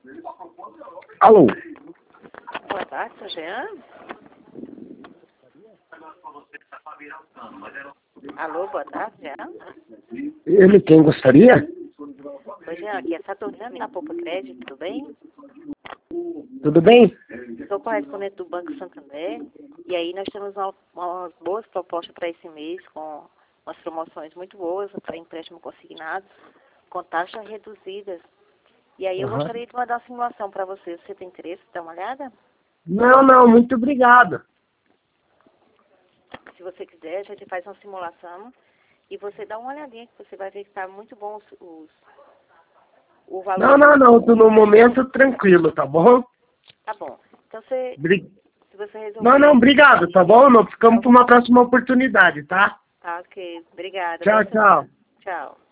Alô? Boa tarde, seu Jean. Alô, boa tarde, Jean. Ele quem gostaria? Oi, Jean, aqui é Saturnina da Poupa Crédito, tudo bem? Tudo bem? Sou correspondente do Banco Santander e aí nós temos umas boas propostas para esse mês com umas promoções muito boas para empréstimo consignado com taxas reduzidas. E aí eu gostaria de mandar uma simulação para você. Você tem interesse em dar uma olhada? Não, muito obrigado. Se você quiser, a gente faz uma simulação e você dá uma olhadinha que você vai ver que está muito bom o valor. Não, tô no momento tranquilo, tá bom? Tá bom. Então se você resolver... Não, obrigado, tá bom? Nós ficamos para uma próxima oportunidade, tá? Tá, ok. Obrigada. Tchau, tchau. Tchau.